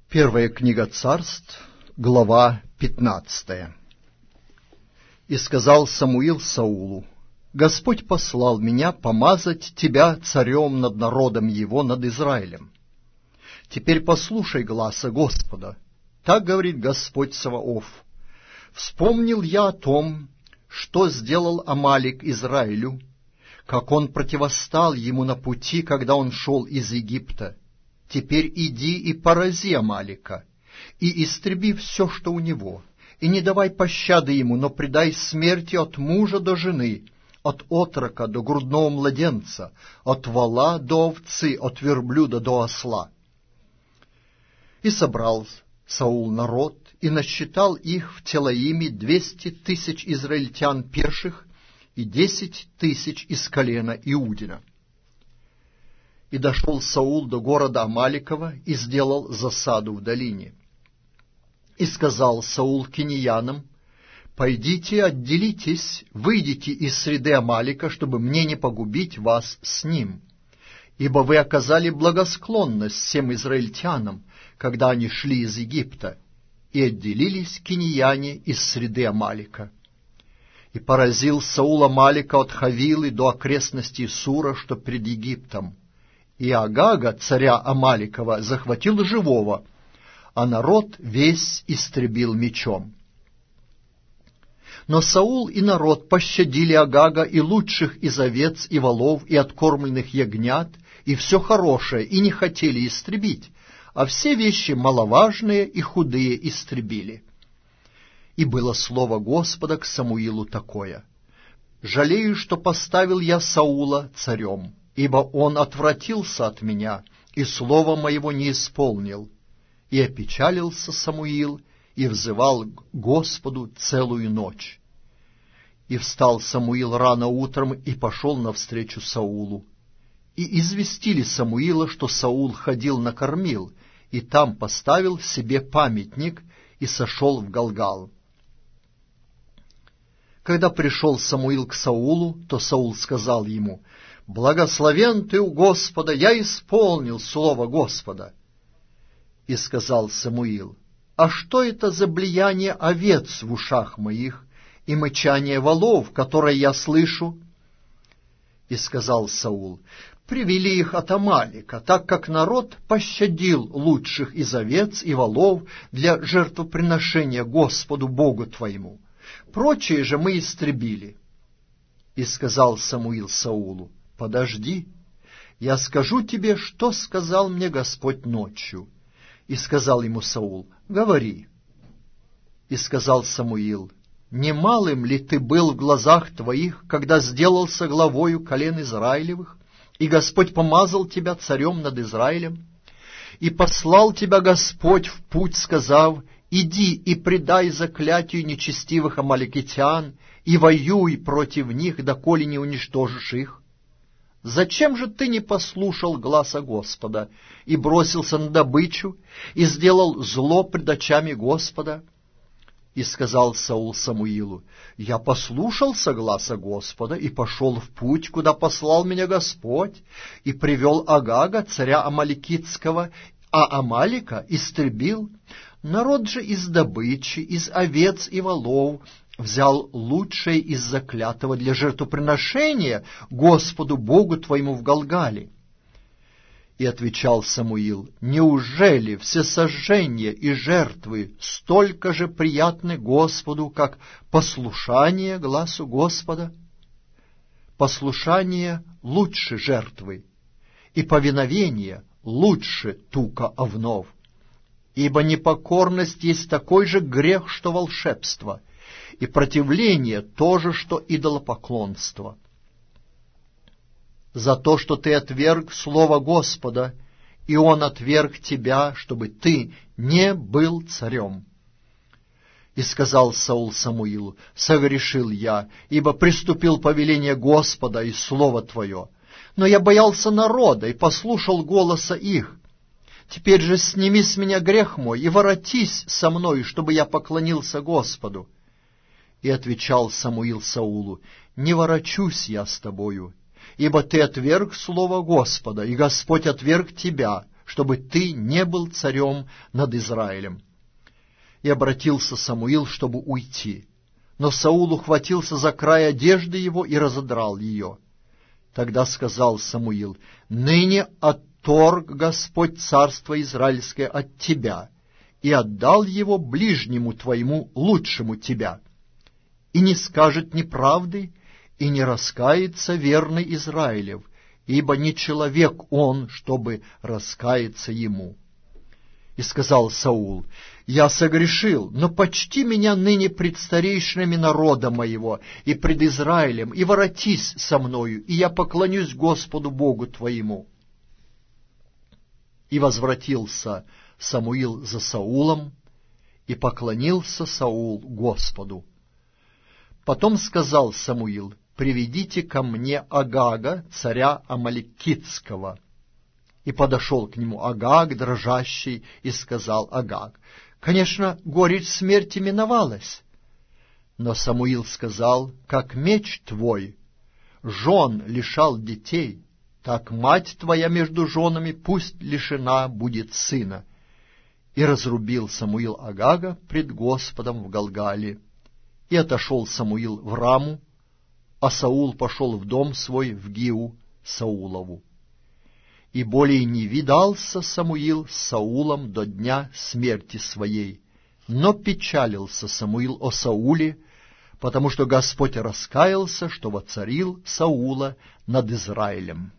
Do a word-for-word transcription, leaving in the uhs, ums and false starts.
Первая книга Царств, глава пятнадцатая. «И сказал Самуил Саулу: Господь послал меня помазать тебя царем над народом его, над Израилем. Теперь послушай гласа Господа. Так говорит Господь Саваоф: вспомнил я о том, что сделал Амалик Израилю, как он противостал ему на пути, когда он шел из Египта. Теперь иди и порази Амалика, и истреби все, что у него, и не давай пощады ему, но предай смерти от мужа до жены, от отрока до грудного младенца, от вола до овцы, от верблюда до осла». И собрал Саул народ, и насчитал их в Телаиме двести тысяч израильтян пеших и десять тысяч из колена Иудина. И дошел Саул до города Амаликова и сделал засаду в долине. И сказал Саул кинеянам: «Пойдите, отделитесь, выйдите из среды Амалика, чтобы мне не погубить вас с ним, ибо вы оказали благосклонность всем израильтянам, когда они шли из Египта». И отделились кинеяне из среды Амалика. И поразил Саул Амалика от Хавилы до окрестностей Сура, что пред Египтом. И Агага, царя Амаликова, захватил живого, а народ весь истребил мечом. Но Саул и народ пощадили Агага и лучших из овец и волов, и откормленных ягнят, и все хорошее, и не хотели истребить, а все вещи маловажные и худые истребили. И было слово Господа к Самуилу такое: «Жалею, что поставил я Саула царем, ибо он отвратился от меня, и слова моего не исполнил». И опечалился Самуил, и взывал к Господу целую ночь. И встал Самуил рано утром, и пошел навстречу Саулу. И известили Самуила, что Саул ходил накормил, и там поставил себе памятник, и сошел в Галгал. Когда пришел Самуил к Саулу, то Саул сказал ему: «Благословен ты у Господа, я исполнил слово Господа». И сказал Самуил: «А что это за блияние овец в ушах моих и мычание волов, которое я слышу?» И сказал Саул: «Привели их от Амалика, так как народ пощадил лучших из овец и волов для жертвоприношения Господу Богу твоему. Прочие же мы истребили». И сказал Самуил Саулу: «Подожди, я скажу тебе, что сказал мне Господь ночью». И сказал ему Саул: «Говори». И сказал Самуил: «Немалым ли ты был в глазах твоих, когда сделался главою колен Израилевых, и Господь помазал тебя царем над Израилем? И послал тебя Господь в путь, сказав: иди и предай заклятию нечестивых амаликитян, и воюй против них, доколе не уничтожишь их? Зачем же ты не послушал гласа Господа, и бросился на добычу, и сделал зло пред очами Господа?» И сказал Саул Самуилу: «Я послушался гласа Господа, и пошел в путь, куда послал меня Господь, и привел Агага, царя Амаликитского, а Амалика истребил. Народ же из добычи, из овец и волов взял лучшее из заклятого для жертвоприношения Господу Богу твоему в Галгале». И отвечал Самуил: «Неужели всесожжения и жертвы столько же приятны Господу, как послушание гласу Господа? Послушание лучше жертвы, и повиновение лучше тука овнов. Ибо непокорность есть такой же грех, что волшебство, и противление то же, что идолопоклонство. За то, что ты отверг слово Господа, и Он отверг тебя, чтобы ты не был царем». И сказал Саул Самуилу: «Согрешил я, ибо приступил повеление Господа и слово твое. Но я боялся народа и послушал голоса их. Теперь же сними с меня грех мой и воротись со мной, чтобы я поклонился Господу». И отвечал Самуил Саулу: «Не ворочусь я с тобою, ибо ты отверг слово Господа, и Господь отверг тебя, чтобы ты не был царем над Израилем». И обратился Самуил, чтобы уйти. Но Саул ухватился за край одежды его и разодрал ее. Тогда сказал Самуил: «Ныне отторг Господь царство Израильское от тебя и отдал его ближнему твоему, лучшему тебя. И не скажет неправды, и не раскается верный Израилев, ибо не человек он, чтобы раскаяться ему». И сказал Саул: «Я согрешил, но почти меня ныне пред старейшинами народа моего и пред Израилем, и воротись со мною, и я поклонюсь Господу Богу твоему». И возвратился Самуил за Саулом, и поклонился Саул Господу. Потом сказал Самуил: «Приведите ко мне Агага, царя Амалекитского». И подошел к нему Агаг, дрожащий, и сказал Агаг: «Конечно, горечь смерти миновалась». Но Самуил сказал: «Как меч твой жен лишал детей, так мать твоя между женами пусть лишена будет сына». И разрубил Самуил Агага пред Господом в Галгале. И отошел Самуил в Раму, а Саул пошел в дом свой в Гиу Саулову. И более не видался Самуил с Саулом до дня смерти своей. Но печалился Самуил о Сауле, потому что Господь раскаялся, что воцарил Саула над Израилем.